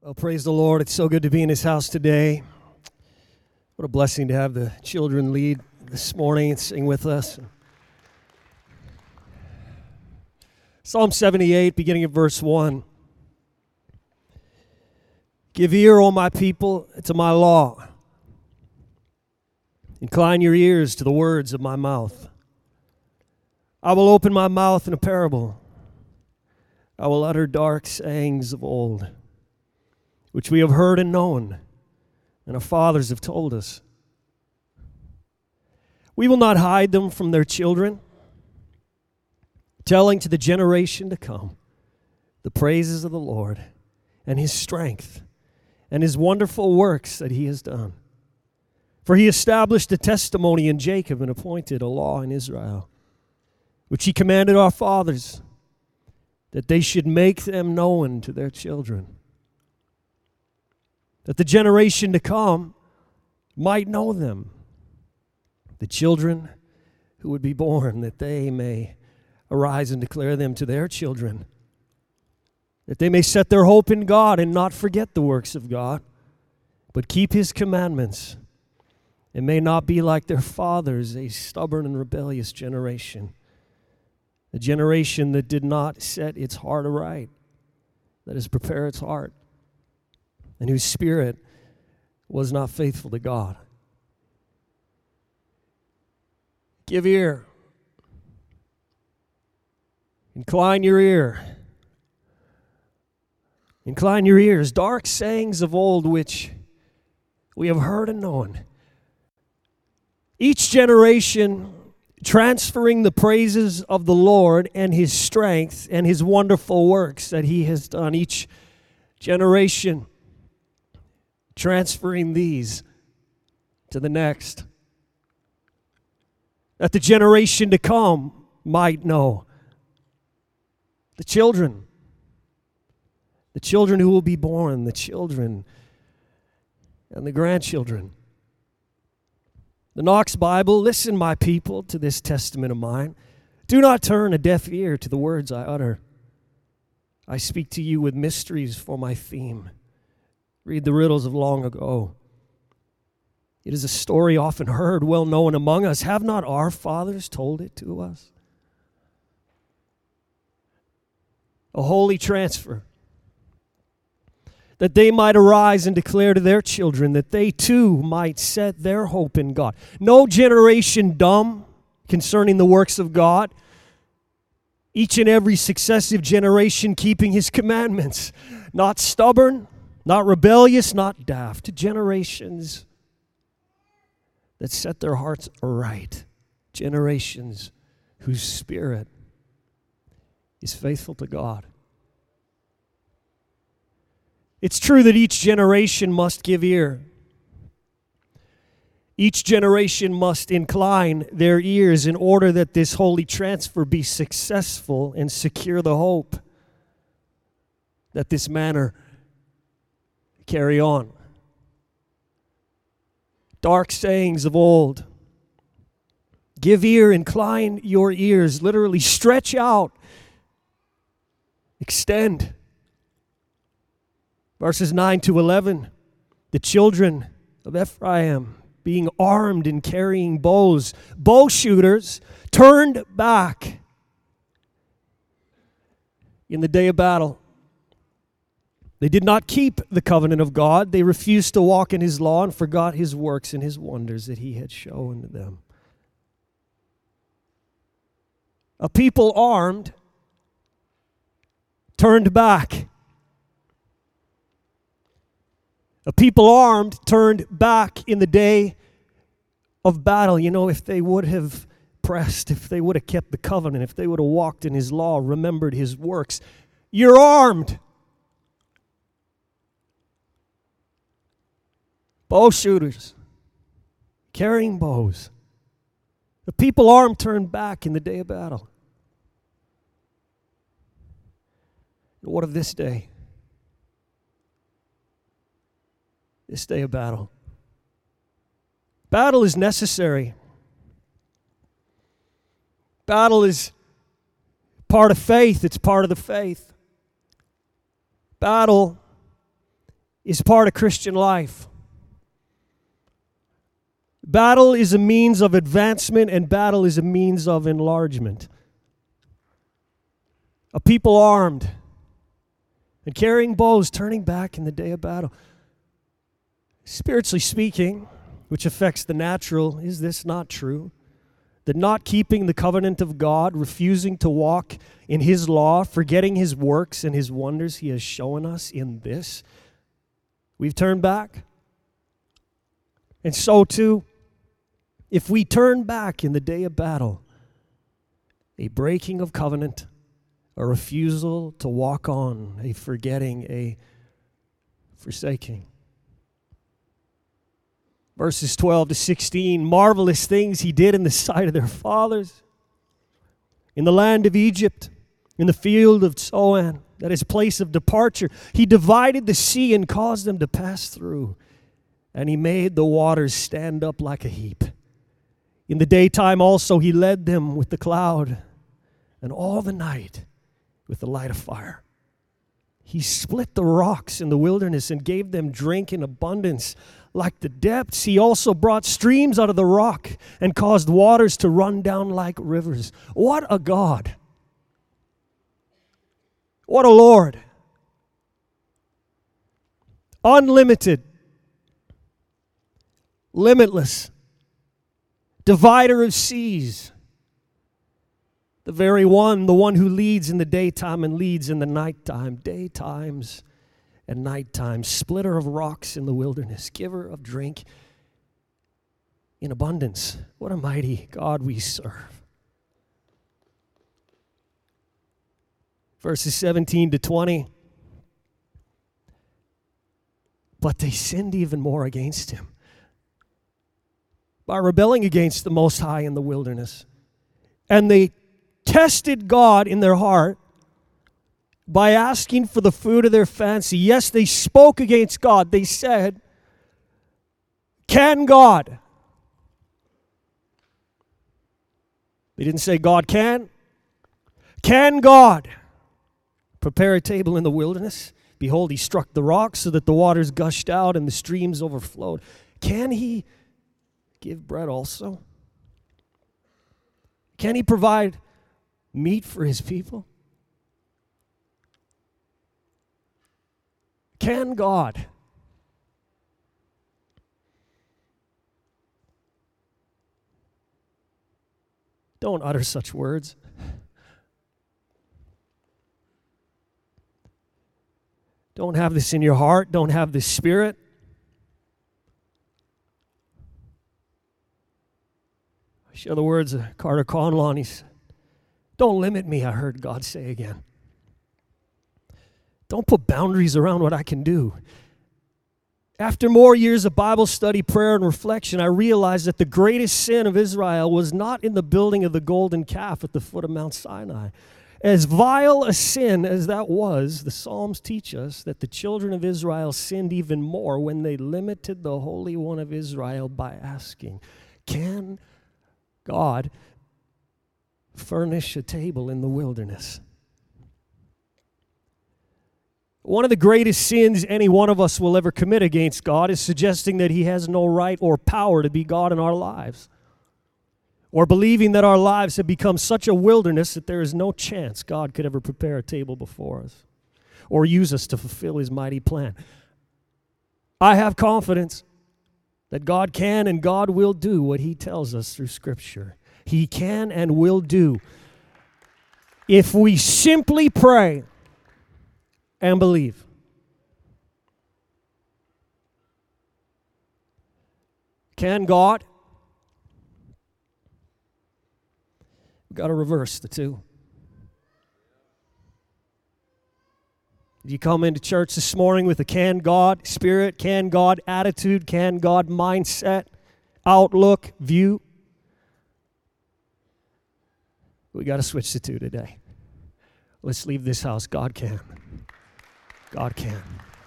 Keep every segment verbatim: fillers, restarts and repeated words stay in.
Well, praise the Lord. It's so good to be in His house today. What a blessing to have the children lead this morning and sing with us. Psalm seventy-eight, beginning at verse one. Give ear, O my people, to my law. Incline your ears to the words of my mouth. I will open my mouth in a parable. I will utter dark sayings of old, which we have heard and known, and our fathers have told us. We will not hide them from their children, telling to the generation to come the praises of the Lord and His strength and His wonderful works that He has done. For He established a testimony in Jacob and appointed a law in Israel, which He commanded our fathers, that they should make them known to their children, that the generation to come might know them, the children who would be born, that they may arise and declare them to their children, that they may set their hope in God and not forget the works of God, but keep His commandments, and may not be like their fathers, a stubborn and rebellious generation, a generation that did not set its heart aright, that is, prepare its heart, and whose spirit was not faithful to God. Give ear. Incline your ear. Incline your ears. Dark sayings of old which we have heard and known. Each generation transferring the praises of the Lord and His strength and His wonderful works that He has done. Each generation transferring these to the next, that the generation to come might know. The children, the children who will be born, the children and the grandchildren. The Knox Bible, listen, my people, to this testament of mine. Do not turn a deaf ear to the words I utter. I speak to you with mysteries for my theme. Read the riddles of long ago. It is a story often heard, well known among us. Have not our fathers told it to us? A holy transfer, that they might arise and declare to their children, that they too might set their hope in God. No generation dumb concerning the works of God. Each and every successive generation keeping His commandments. Not stubborn, not rebellious, not daft. Generations that set their hearts aright. Generations whose spirit is faithful to God. It's true that each generation must give ear. Each generation must incline their ears in order that this holy transfer be successful and secure the hope that this manner carry on. Dark sayings of old. Give ear, incline your ears, literally stretch out, extend. Verses nine to eleven, the children of Ephraim being armed and carrying bows, bow shooters, turned back in the day of battle. They did not keep the covenant of God. They refused to walk in His law and forgot His works and His wonders that He had shown them. A people armed turned back. A people armed turned back in the day of battle. You know, if they would have pressed, if they would have kept the covenant, if they would have walked in His law, remembered His works, you're armed. Bow shooters, carrying bows. The people armed turned back in the day of battle. And what of this day? This day of battle. Battle is necessary. Battle is part of faith. It's part of the faith. Battle is part of Christian life. Battle is a means of advancement, and battle is a means of enlargement. A people armed and carrying bows turning back in the day of battle. Spiritually speaking, which affects the natural, is this not true? That not keeping the covenant of God, refusing to walk in His law, forgetting His works and His wonders He has shown us in this, we've turned back. And so too, if we turn back in the day of battle, a breaking of covenant, a refusal to walk on, a forgetting, a forsaking. Verses twelve to sixteen, marvelous things He did in the sight of their fathers, in the land of Egypt, in the field of Zoan, that is place of departure. He divided the sea and caused them to pass through, and He made the waters stand up like a heap. In the daytime also He led them with the cloud, and all the night with the light of fire. He split the rocks in the wilderness and gave them drink in abundance. Like the depths, He also brought streams out of the rock and caused waters to run down like rivers. What a God! What a Lord! Unlimited, limitless, divider of seas. The very one, the one who leads in the daytime and leads in the nighttime, daytimes and nighttime, splitter of rocks in the wilderness, giver of drink in abundance. What a mighty God we serve. Verses seventeen to twenty. But they sinned even more against Him by rebelling against the Most High in the wilderness. And they tested God in their heart by asking for the food of their fancy. Yes, they spoke against God. They said, "Can God?" They didn't say God can. Can God prepare a table in the wilderness? Behold, He struck the rocks so that the waters gushed out and the streams overflowed. Can He give bread also? Can He provide meat for His people? Can God? Don't utter such words. Don't have this in your heart. Don't have this spirit. I share the words of Carter Conlon. He said, "Don't limit me," I heard God say again. Don't put boundaries around what I can do. After more years of Bible study, prayer, and reflection, I realized that the greatest sin of Israel was not in the building of the golden calf at the foot of Mount Sinai. As vile a sin as that was, the Psalms teach us that the children of Israel sinned even more when they limited the Holy One of Israel by asking, "Can God furnish a table in the wilderness?" One of the greatest sins any one of us will ever commit against God is suggesting that He has no right or power to be God in our lives, or believing that our lives have become such a wilderness that there is no chance God could ever prepare a table before us or use us to fulfill His mighty plan. I have confidence that God can and God will do what He tells us through Scripture. He can and will do if we simply pray and believe. Can God? We've got to reverse the two. Did you come into church this morning with a can God spirit, can God attitude, can God mindset, outlook, view? We got to switch the two today. Let's leave this house. God can. God can.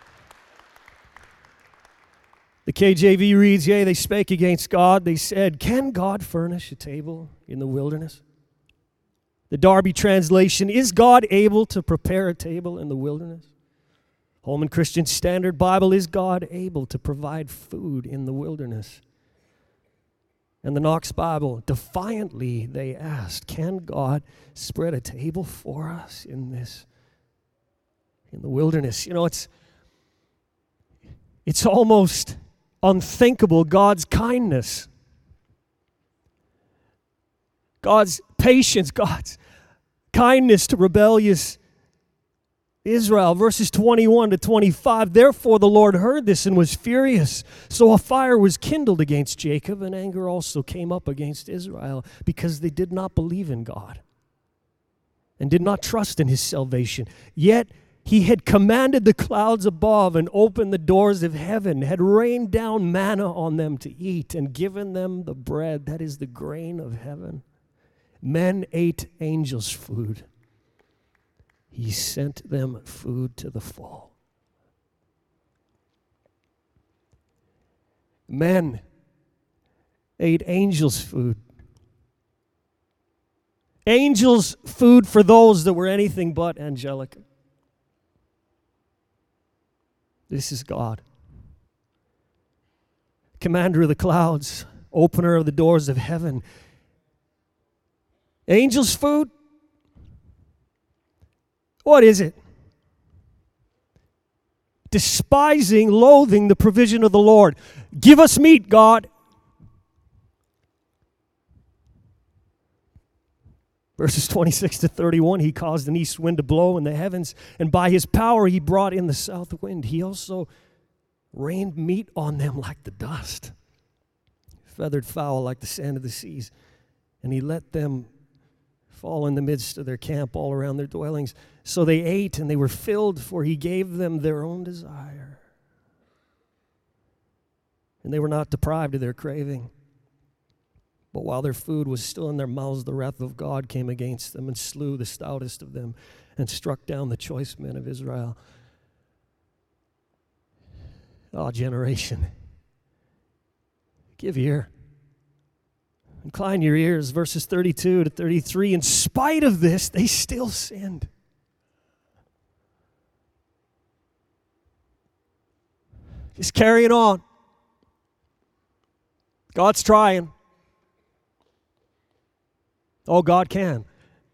The K J V reads, "Yea, they spake against God. They said, Can God furnish a table in the wilderness?" The Darby translation, "Is God able to prepare a table in the wilderness?" Holman Christian Standard Bible, is God able to provide food in the wilderness? And the Knox Bible, defiantly they asked, can God spread a table for us in this, in the wilderness? You know, it's, it's almost unthinkable, God's kindness, God's patience, God's kindness to rebellious Israel. Verses twenty-one to twenty-five, therefore the Lord heard this and was furious. So a fire was kindled against Jacob, and anger also came up against Israel, because they did not believe in God and did not trust in his salvation. Yet he had commanded the clouds above and opened the doors of heaven, had rained down manna on them to eat, and given them the bread, that is the grain of heaven. Men ate angels' food. He sent them food to the full. Men ate angels' food. Angels' food for those that were anything but angelic. This is God. Commander of the clouds, opener of the doors of heaven. Angels' food? What is it? Despising, loathing the provision of the Lord. Give us meat, God. Verses twenty-six to thirty-one, he caused an east wind to blow in the heavens, and by his power he brought in the south wind. He also rained meat on them like the dust, feathered fowl like the sand of the seas, and he let them fall in the midst of their camp all around their dwellings. So they ate and they were filled, for he gave them their own desire. And they were not deprived of their craving. But while their food was still in their mouths, the wrath of God came against them and slew the stoutest of them and struck down the choice men of Israel. Oh, generation, give ear. Incline your ears, verses thirty-two to thirty-three. In spite of this, they still sinned. Just carrying on. God's trying. Oh, God can.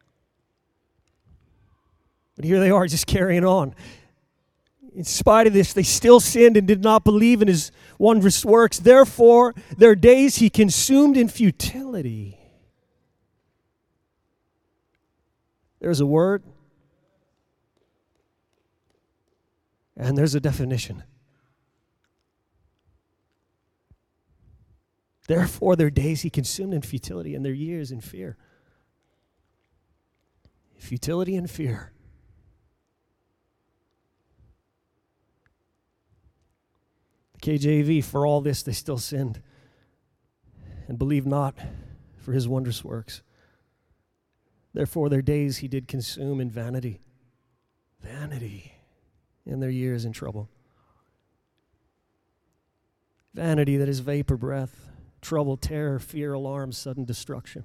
But here they are, just carrying on. In spite of this, they still sinned and did not believe in his wondrous works. Therefore, their days he consumed in futility. There's a word, and there's a definition. Therefore, their days he consumed in futility, and their years in fear. Futility and fear. K J V, for all this they still sinned and believed not for his wondrous works. Therefore their days he did consume in vanity. Vanity. And their years in trouble. Vanity, that is vapor breath, trouble, terror, fear, alarm, sudden destruction.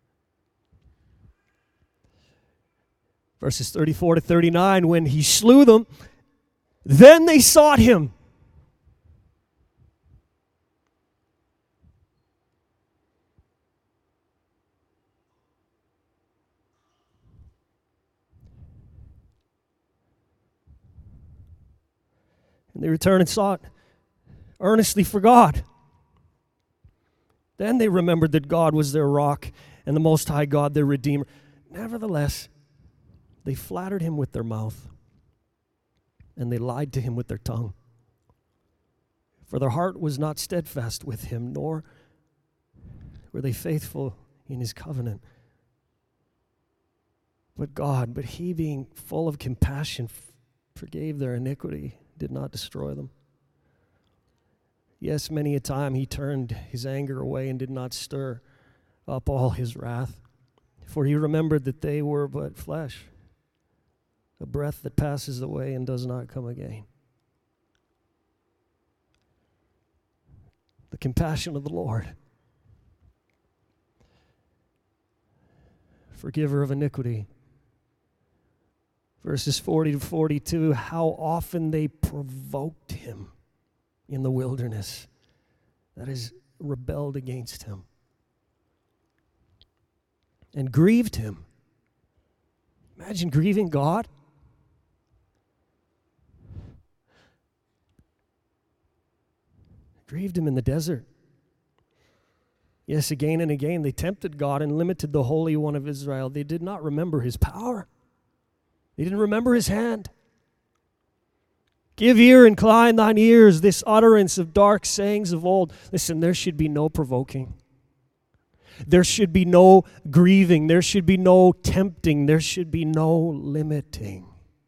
Verses thirty-four to thirty-nine, when he slew them, then they sought him. And they returned and sought earnestly for God. Then they remembered that God was their rock and the Most High God their Redeemer. Nevertheless, they flattered him with their mouth, and they lied to him with their tongue. For their heart was not steadfast with him, nor were they faithful in his covenant. But God, but he being full of compassion, forgave their iniquity, did not destroy them. Yes, many a time he turned his anger away and did not stir up all his wrath. For he remembered that they were but flesh, a breath that passes away and does not come again. The compassion of the Lord, forgiver of iniquity, Verses forty to forty-two, how often they provoked him in the wilderness, that is, rebelled against him, and grieved him. Imagine grieving God. Grieved him in the desert. Yes, again and again they tempted God and limited the Holy One of Israel. They did not remember his power. They didn't remember his hand. Give ear, incline thine ears, this utterance of dark sayings of old. Listen, there should be no provoking. There should be no grieving. There should be no tempting. There should be no limiting.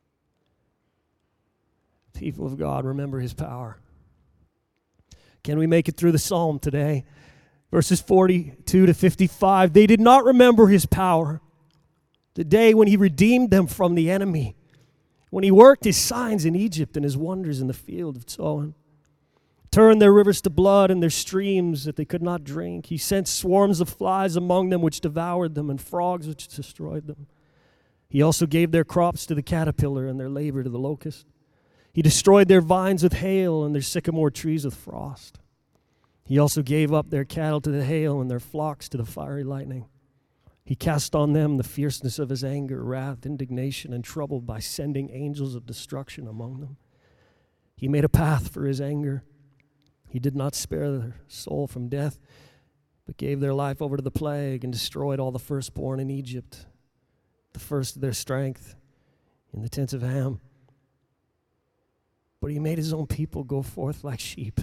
People of God, remember his power. Can we make it through the psalm today? Verses forty-two to fifty-five. They did not remember his power. The day when he redeemed them from the enemy. When he worked his signs in Egypt and his wonders in the field of Zoan. Turned their rivers to blood and their streams that they could not drink. He sent swarms of flies among them which devoured them and frogs which destroyed them. He also gave their crops to the caterpillar and their labor to the locust. He destroyed their vines with hail and their sycamore trees with frost. He also gave up their cattle to the hail and their flocks to the fiery lightning. He cast on them the fierceness of his anger, wrath, indignation, and trouble by sending angels of destruction among them. He made a path for his anger. He did not spare their soul from death, but gave their life over to the plague and destroyed all the firstborn in Egypt, the first of their strength in the tents of Ham. But he made his own people go forth like sheep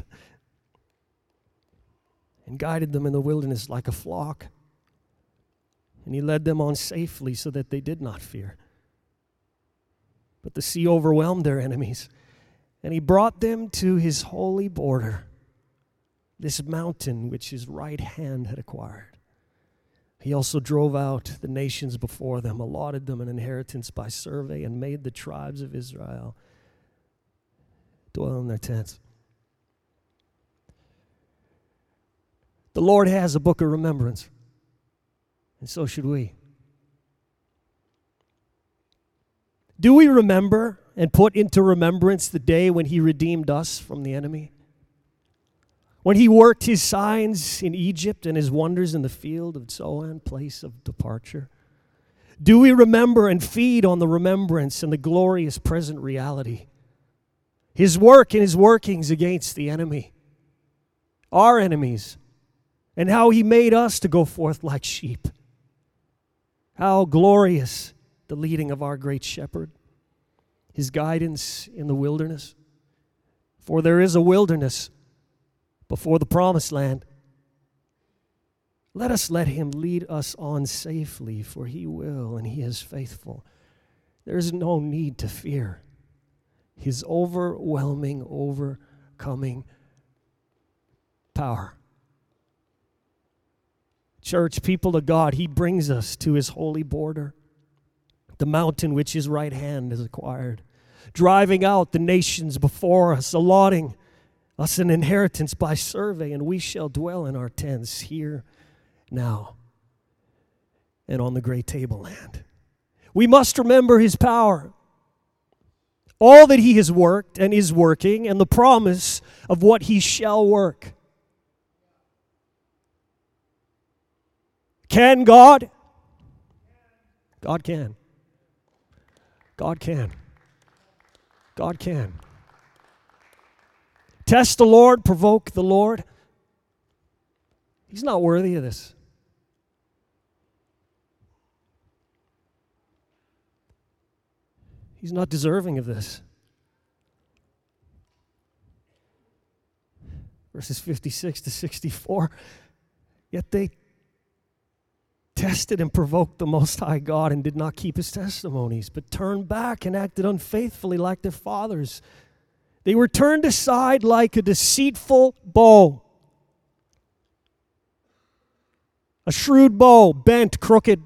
and guided them in the wilderness like a flock. And he led them on safely so that they did not fear. But the sea overwhelmed their enemies, and he brought them to his holy border, this mountain which his right hand had acquired. He also drove out the nations before them, allotted them an inheritance by survey, and made the tribes of Israel dwell in their tents. The Lord has a book of remembrance, and so should we. Do we remember and put into remembrance the day when he redeemed us from the enemy? When he worked his signs in Egypt and his wonders in the field of Zoan, place of departure? Do we remember and feed on the remembrance and the glorious present reality? His work and his workings against the enemy, our enemies, and how he made us to go forth like sheep. How glorious the leading of our great shepherd, his guidance in the wilderness. For there is a wilderness before the promised land. Let us let him lead us on safely, for he will, and he is faithful. There is no need to fear his overwhelming, overcoming power. Church, people of God, he brings us to his holy border, the mountain which his right hand has acquired, driving out the nations before us, allotting us an inheritance by survey, and we shall dwell in our tents here now and on the great tableland. We must remember his power, all that he has worked and is working, and the promise of what he shall work. Can God? God can. God can. God can. Test the Lord, provoke the Lord. He's not worthy of this. He's not deserving of this. Verses fifty-six to sixty-four. Yet they tested and provoked the Most High God and did not keep his testimonies, but turned back and acted unfaithfully like their fathers. They were turned aside like a deceitful bow, a shrewd bow, bent, crooked.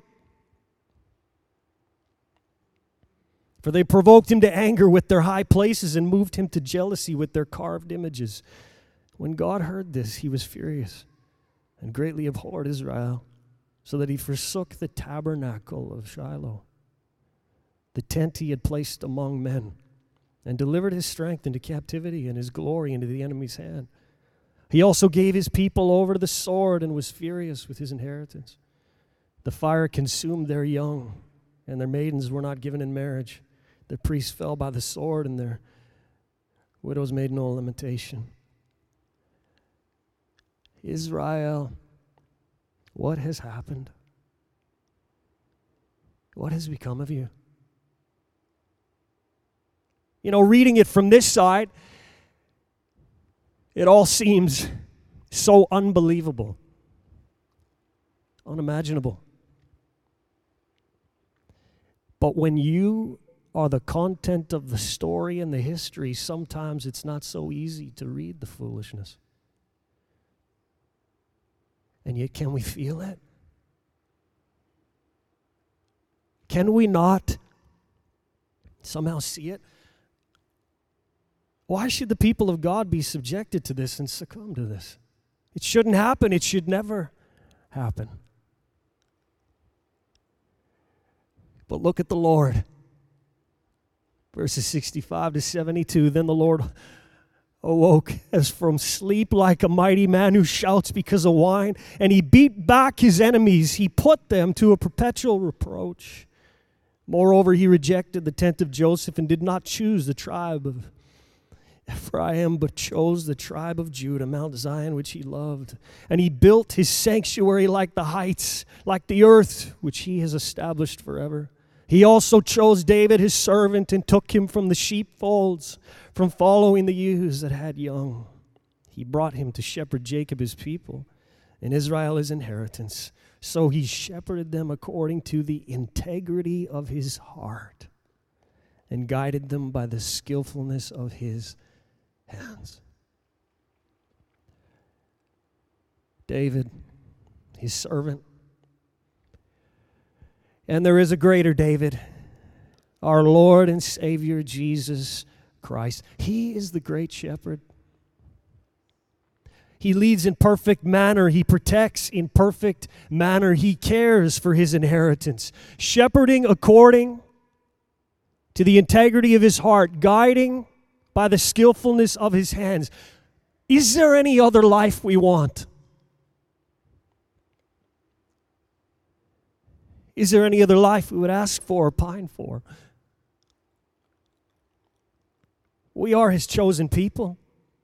For they provoked him to anger with their high places and moved him to jealousy with their carved images. When God heard this, he was furious and greatly abhorred Israel, so that he forsook the tabernacle of Shiloh the tent he had placed among men, and delivered his strength into captivity and his glory into the enemy's hand. He also gave his people over to the sword and was furious with his inheritance. The fire consumed their young, and their maidens were not given in marriage. The priests fell by the sword, and their widows made no lamentation. Israel, what has happened? What has become of you? You know, reading it from this side, it all seems so unbelievable, unimaginable. But when you are the content of the story and the history, sometimes it's not so easy to read the foolishness. And yet, can we feel it? Can we not somehow see it? Why should the people of God be subjected to this and succumb to this? It shouldn't happen. It should never happen. But look at the Lord. Verses sixty-five to seventy-two. Then the Lord awoke as from sleep like a mighty man who shouts because of wine, and he beat back his enemies. He put them to a perpetual reproach. Moreover, he rejected the tent of Joseph and did not choose the tribe of Ephraim, but chose the tribe of Judah, Mount Zion, which he loved. And he built his sanctuary like the heights, like the earth, which he has established forever. He also chose David, his servant, and took him from the sheepfolds, from following the ewes that had young. He brought him to shepherd Jacob, his people, and Israel, his inheritance. So he shepherded them according to the integrity of his heart and guided them by the skillfulness of his hands. David, his servant. And there is a greater David, our Lord and Savior Jesus Christ. He is the great shepherd. He leads in perfect manner. He protects in perfect manner. He cares for his inheritance, shepherding according to the integrity of his heart, guiding by the skillfulness of his hands. Is there any other life we want? Is there any other life we would ask for or pine for? We are his chosen people.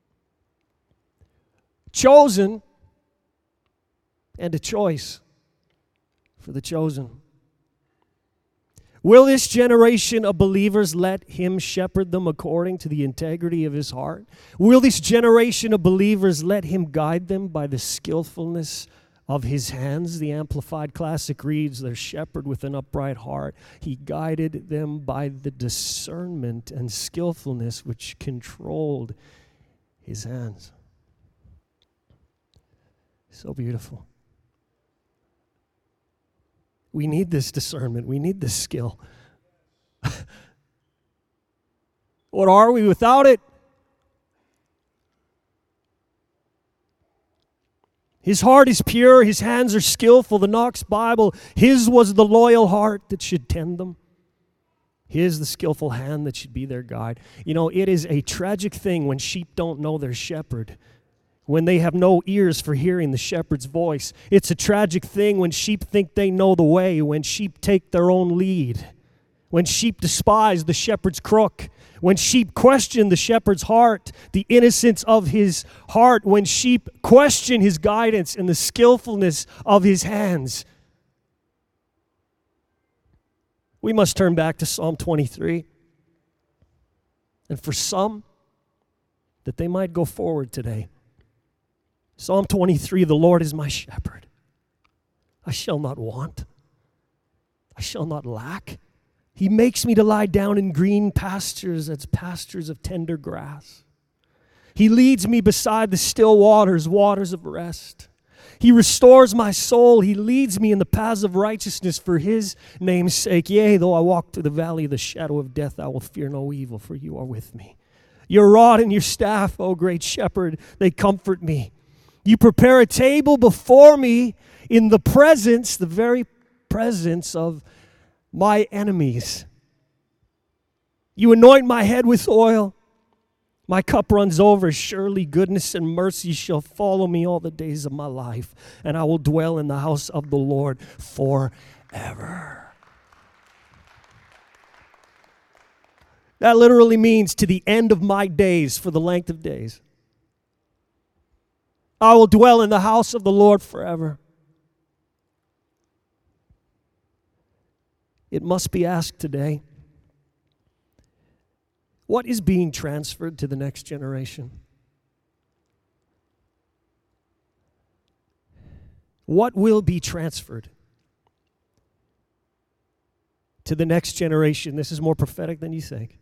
Chosen and a choice for the chosen. Will this generation of believers let him shepherd them according to the integrity of his heart? Will this generation of believers let him guide them by the skillfulness of his hands? The Amplified Classic reads, their shepherd with an upright heart, he guided them by the discernment and skillfulness which controlled his hands. So beautiful. We need this discernment. We need this skill. What are we without it? His heart is pure. His hands are skillful. The Knox Bible, his was the loyal heart that should tend them. His the skillful hand that should be their guide. You know, it is a tragic thing when sheep don't know their shepherd, when they have no ears for hearing the shepherd's voice. It's a tragic thing when sheep think they know the way, when sheep take their own lead, when sheep despise the shepherd's crook, when sheep question the shepherd's heart, the innocence of his heart, when sheep question his guidance and the skillfulness of his hands. We must turn back to Psalm twenty-three. And for some, that they might go forward today. Psalm twenty-three, the Lord is my shepherd. I shall not want. I shall not lack. He makes me to lie down in green pastures, that's pastures of tender grass. He leads me beside the still waters, waters of rest. He restores my soul. He leads me in the paths of righteousness for his name's sake. Yea, though I walk through the valley of the shadow of death, I will fear no evil, for you are with me. Your rod and your staff, O great shepherd, they comfort me. You prepare a table before me in the presence, the very presence of my enemies. You anoint my head with oil. My cup runs over. Surely goodness and mercy shall follow me all the days of my life, and I will dwell in the house of the Lord forever. That literally means to the end of my days, for the length of days. I will dwell in the house of the Lord forever. It must be asked today, what is being transferred to the next generation? What will be transferred to the next generation? This is more prophetic than you think.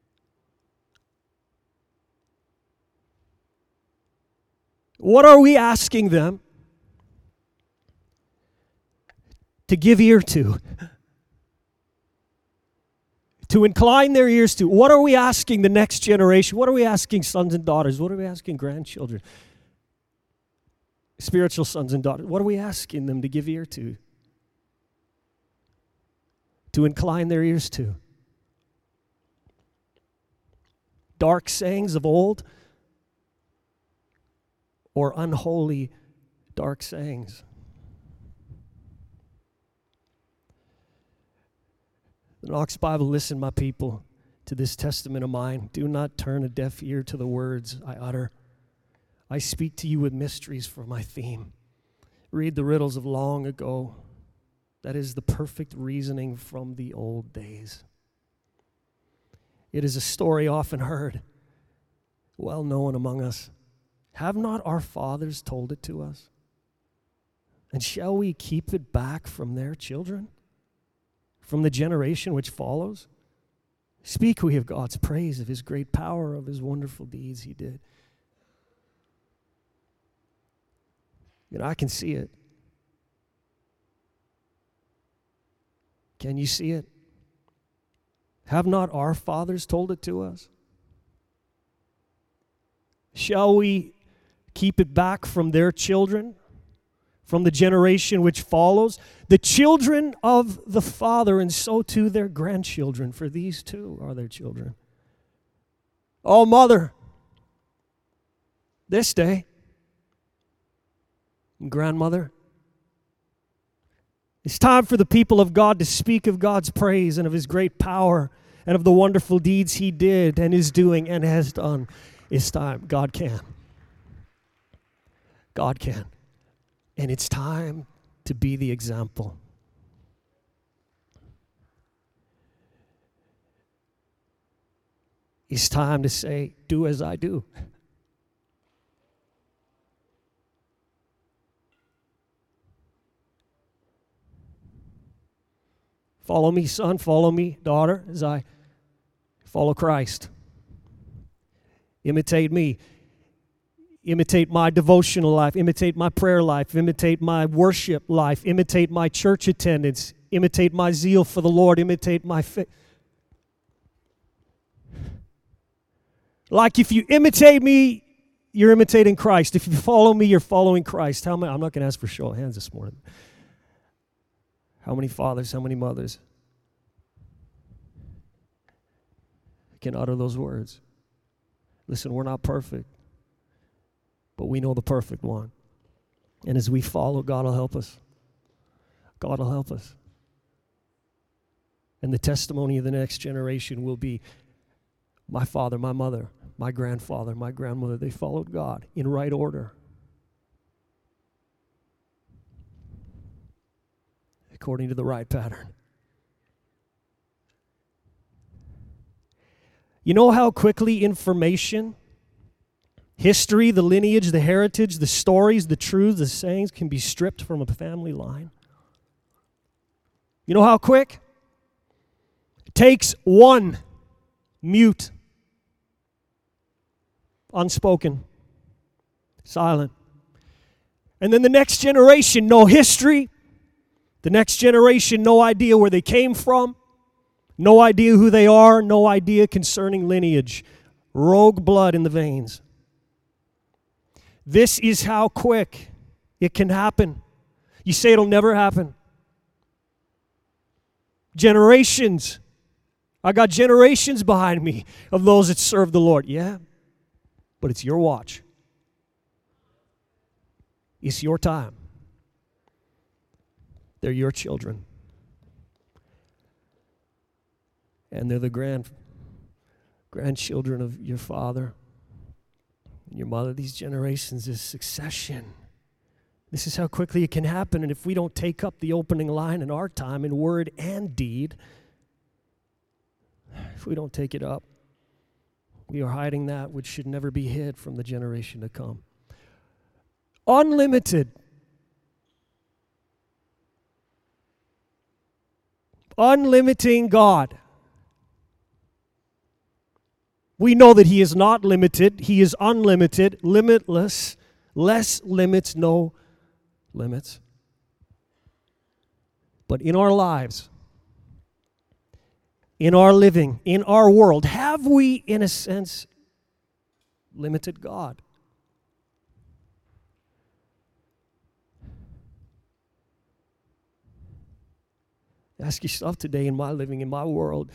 What are we asking them to give ear to? To incline their ears to? What are we asking the next generation? What are we asking sons and daughters? What are we asking grandchildren? Spiritual sons and daughters. What are we asking them to give ear to? To incline their ears to? Dark sayings of old? Or unholy dark sayings? The Knox Bible, listen, my people, to this testament of mine. Do not turn a deaf ear to the words I utter. I speak to you with mysteries for my theme. Read the riddles of long ago. That is the perfect reasoning from the old days. It is a story often heard, well known among us. Have not our fathers told it to us? And shall we keep it back from their children? From the generation which follows? Speak we of God's praise, of his great power, of his wonderful deeds he did. You know, I can see it. Can you see it? Have not our fathers told it to us? Shall we keep it back from their children, from the generation which follows? The children of the Father, and so too their grandchildren, for these too are their children. Oh, mother, this day, grandmother, it's time for the people of God to speak of God's praise and of his great power and of the wonderful deeds he did and is doing and has done. It's time. God can. God can. And it's time to be the example. It's time to say, do as I do. Follow me, son. Follow me, daughter, as I follow Christ. Imitate me. Imitate my devotional life. Imitate my prayer life. Imitate my worship life. Imitate my church attendance. Imitate my zeal for the Lord. Imitate my faith. Like if you imitate me, you're imitating Christ. If you follow me, you're following Christ. How many? I'm not going to ask for show of hands this morning. How many fathers, how many mothers can utter those words? Listen, we're not perfect, but we know the perfect one. And as we follow, God will help us. God will help us. And the testimony of the next generation will be, my father, my mother, my grandfather, my grandmother, they followed God in right order, according to the right pattern. You know how quickly information, history, the lineage, the heritage, the stories, the truths, the sayings can be stripped from a family line? You know how quick? It takes one mute, unspoken, silent. And then the next generation, no history. The next generation, no idea where they came from. No idea who they are. No idea concerning lineage. Rogue blood in the veins. This is how quick it can happen. You say it'll never happen. Generations I got generations behind me of those that serve the Lord. Yeah, but it's your watch. It's your time. They're your children. And they're the grand, grandchildren of your father and your mother. These generations is succession. This is how quickly it can happen. And if we don't take up the opening line in our time in word and deed, if we don't take it up, we are hiding that which should never be hid from the generation to come. Unlimited. Unlimiting God. We know that He is not limited. He is unlimited, limitless, less limits, no limits. But in our lives, in our living, in our world, have we, in a sense, limited God? Ask yourself today, in my living, in my world,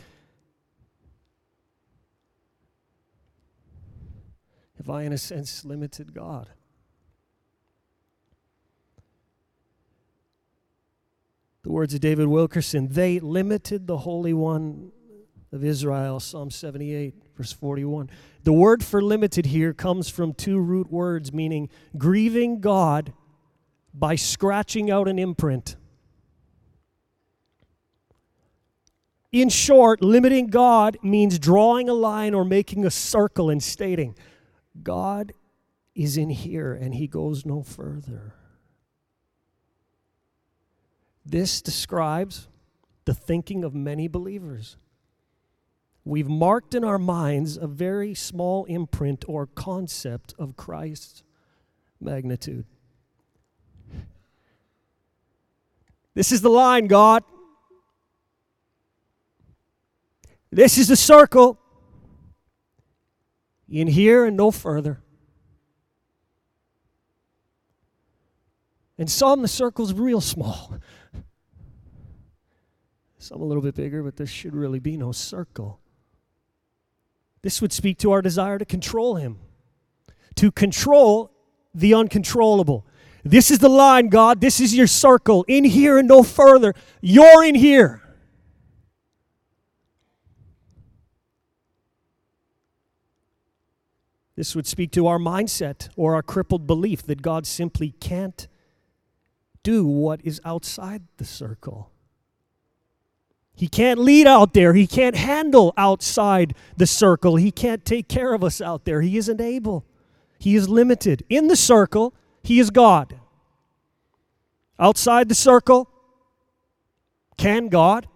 have I, in a sense, limited God? The words of David Wilkerson, they limited the Holy One of Israel, Psalm seventy-eight, verse forty-one. The word for limited here comes from two root words, meaning grieving God by scratching out an imprint. In short, limiting God means drawing a line or making a circle and stating, God is in here and He goes no further. This describes the thinking of many believers. We've marked in our minds a very small imprint or concept of Christ's magnitude. This is the line, God. This is the circle. In here and no further. And some, the circle's real small. Some a little bit bigger, but there should really be no circle. This would speak to our desire to control Him. To control the uncontrollable. This is the line, God. This is your circle. In here and no further. You're in here. This would speak to our mindset or our crippled belief that God simply can't do what is outside the circle. He can't lead out there. He can't handle outside the circle. He can't take care of us out there. He isn't able. He is limited. In the circle, He is God. Outside the circle, can God?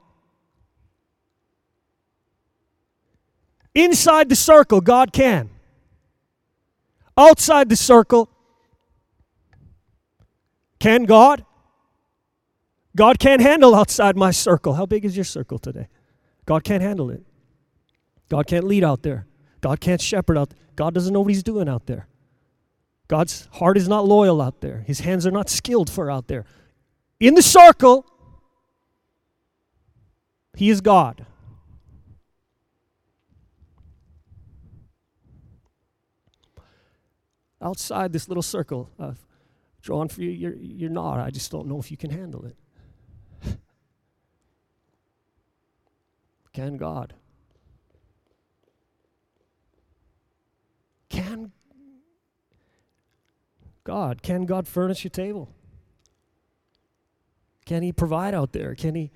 Inside the circle, God can. Outside the circle, can God? God can't handle outside my circle. How big is your circle today? God can't handle it. God can't lead out there. God can't shepherd out there. God doesn't know what He's doing out there. God's heart is not loyal out there. His hands are not skilled for out there. In the circle, He is God. Outside this little circle I've drawn for you, you're, you're not. I just don't know if you can handle it. Can God? Can God? Can God furnish your table? Can He provide out there? Can He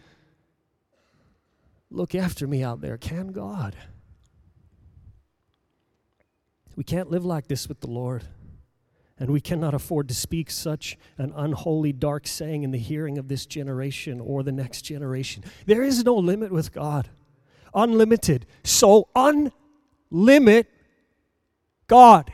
look after me out there? Can God? We can't live like this with the Lord. And we cannot afford to speak such an unholy, dark saying in the hearing of this generation or the next generation. There is no limit with God. Unlimited. So unlimit God.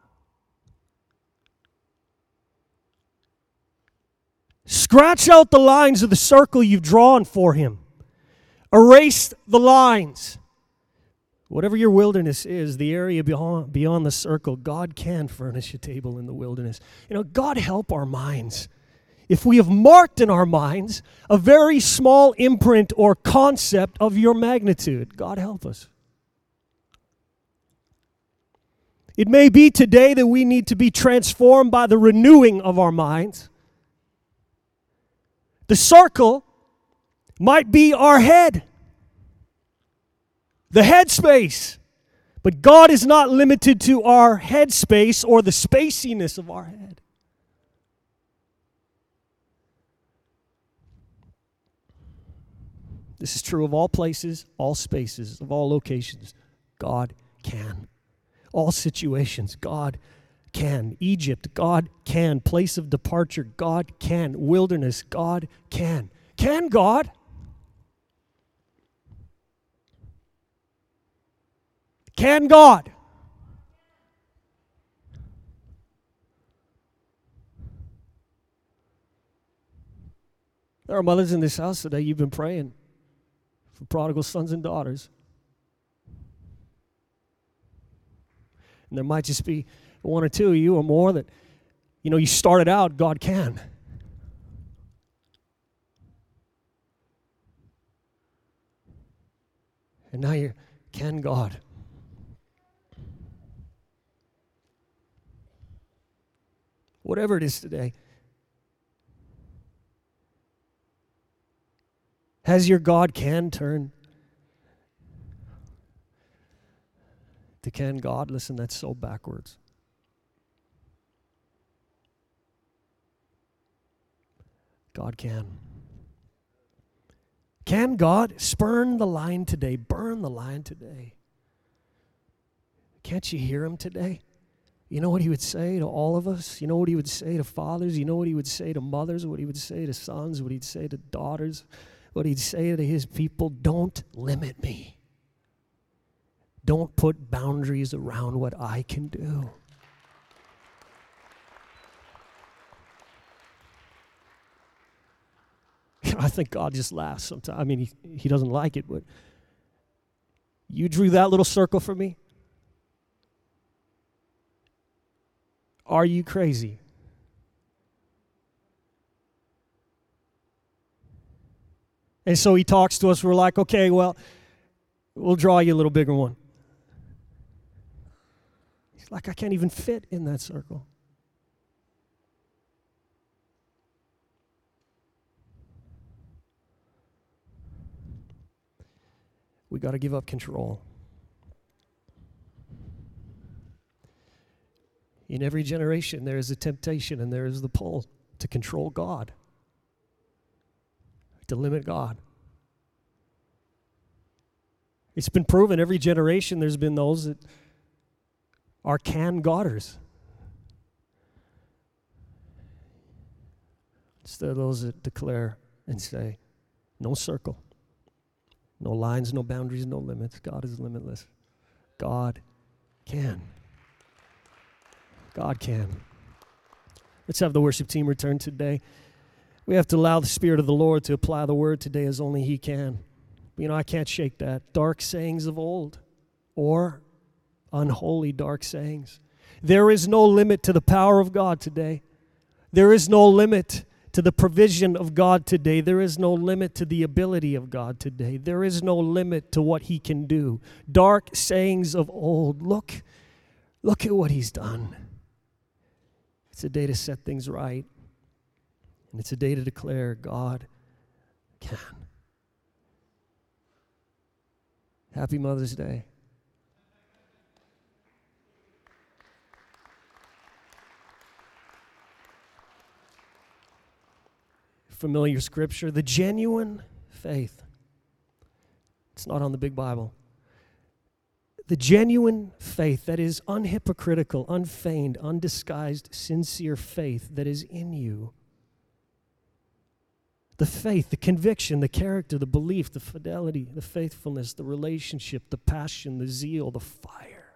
Scratch out the lines of the circle you've drawn for Him. Erase the lines. Whatever your wilderness is, the area beyond, beyond the circle, God can furnish a table in the wilderness. You know, God help our minds. if we have marked in our minds a very small imprint or concept of your magnitude. God help us. It may be today that we need to be transformed by the renewing of our minds. The circle might be our head, the head space. But God is not limited to our head space or the spaciness of our head. This is true of all places, all spaces, of all locations. God can. All situations, God can. Egypt, God can. Place of departure, God can. Wilderness, God can. Can God? Can God? There are mothers in this house today, you've been praying for prodigal sons and daughters. And there might just be one or two of you or more that, you know, you started out, God can. And now you're, can God? Whatever it is today. Has your God can turned to can God? Listen, that's so backwards. God can. Can God spurn the line today? Burn the line today. Can't you hear him today? You know what he would say to all of us? You know what he would say to fathers? You know what he would say to mothers? What he would say to sons? What he'd say to daughters? What he'd say to his people? Don't limit me. Don't put boundaries around what I can do. I think God just laughs sometimes. I mean, he, he doesn't like it, but you drew that little circle for me? Are you crazy? And so he talks to us. We're like, okay, well, we'll draw you a little bigger one. He's like, I can't even fit in that circle. We got to give up control. In every generation, there is a temptation and there is the pull to control God, to limit God. It's been proven every generation there's been those that are can Godders. Instead of those that declare and say, no circle, no lines, no boundaries, no limits. God is limitless. God can. God can. Let's have the worship team return today. We have to allow the Spirit of the Lord to apply the word today as only He can. You know, I can't shake that. Dark sayings of old or unholy dark sayings. There is no limit to the power of God today. There is no limit to the provision of God today. There is no limit to the ability of God today. There is no limit to what He can do. Dark sayings of old. Look, look at what He's done. It's a day to set things right. And it's a day to declare God can. Happy Mother's Day. Familiar scripture, the genuine faith. It's not on the big Bible. The genuine faith that is unhypocritical, unfeigned, undisguised, sincere faith that is in you. The faith, the conviction, the character, the belief, the fidelity, the faithfulness, the relationship, the passion, the zeal, the fire.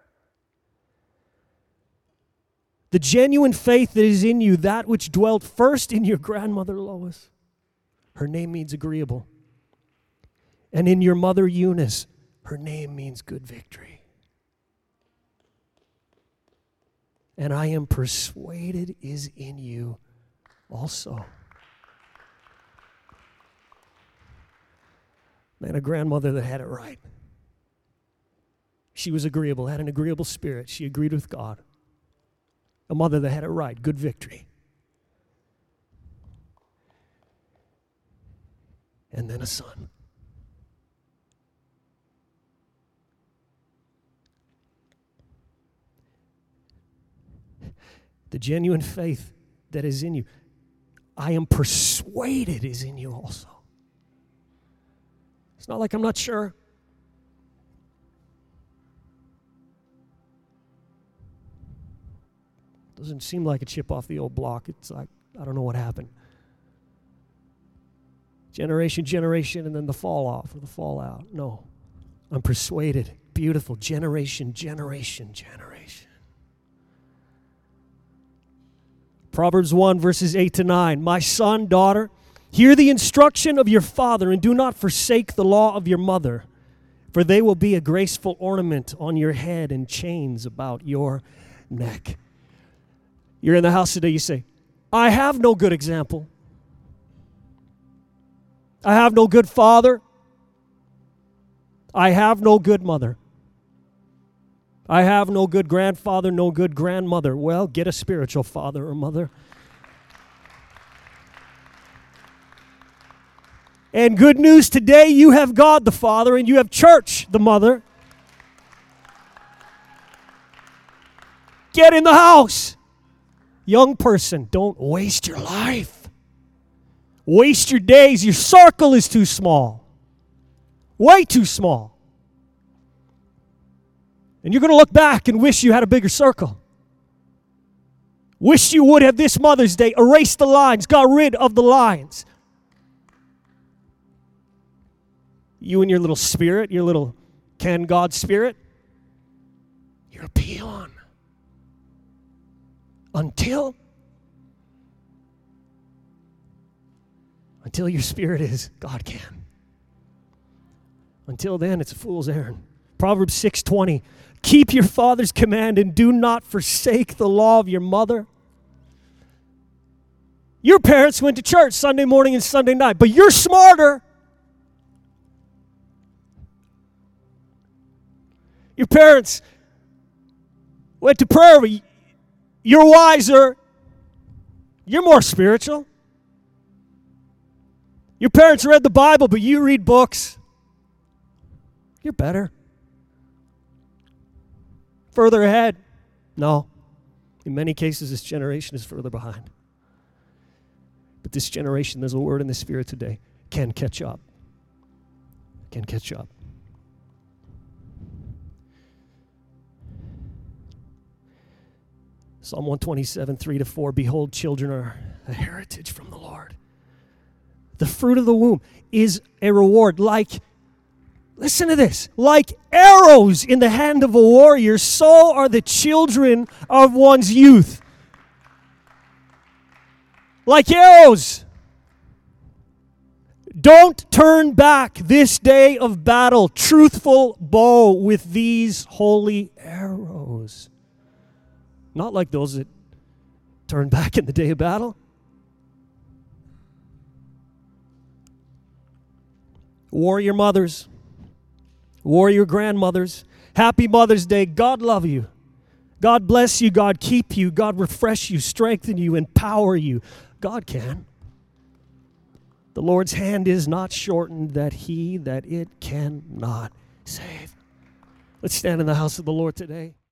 The genuine faith that is in you, that which dwelt first in your grandmother Lois. Her name means agreeable. And in your mother Eunice, her name means good victory. And I am persuaded is in you also. And a grandmother that had it right. She was agreeable, had an agreeable spirit. She agreed with God. A mother that had it right, good victory. And then a son. The genuine faith that is in you, I am persuaded is in you also. It's not like I'm not sure. Doesn't seem like a chip off the old block. It's like, I don't know what happened. Generation, generation, and then the fall off or the fallout. No. I'm persuaded. Beautiful. Generation, generation, generation. Proverbs one, verses eight to nine. My son, daughter, hear the instruction of your father, and do not forsake the law of your mother, for they will be a graceful ornament on your head and chains about your neck. You're in the house today, you say, I have no good example. I have no good father. I have no good mother. I have no good grandfather, no good grandmother. Well, get a spiritual father or mother. And good news today, you have God the Father and you have church the mother. Get in the house. Young person, don't waste your life. Waste your days. Your circle is too small. Way too small. And you're going to look back and wish you had a bigger circle. Wish you would have this Mother's Day erased the lines, got rid of the lines. You and your little spirit, your little can God spirit, you're a peon. Until, until your spirit is, God can. Until then, it's a fool's errand. Proverbs six twenty, keep your father's command and do not forsake the law of your mother. Your parents went to church Sunday morning and Sunday night, but you're smarter. Your parents went to prayer, but you're wiser. You're more spiritual. Your parents read the Bible, but you read books. You're better. Further ahead? No. In many cases, this generation is further behind. But this generation, there's a word in the Spirit today, can catch up. Can catch up. Psalm one twenty-seven, three to four, behold, children are a heritage from the Lord. The fruit of the womb is a reward like, listen to this, like arrows in the hand of a warrior, so are the children of one's youth. Like arrows. Don't turn back this day of battle, truthful bow with these holy arrows. Not like those that turn back in the day of battle. Warrior mothers, warrior grandmothers, happy Mother's Day. God love you. God bless you. God keep you. God refresh you, strengthen you, empower you. God can. The Lord's hand is not shortened that he that it cannot save. Let's stand in the house of the Lord today.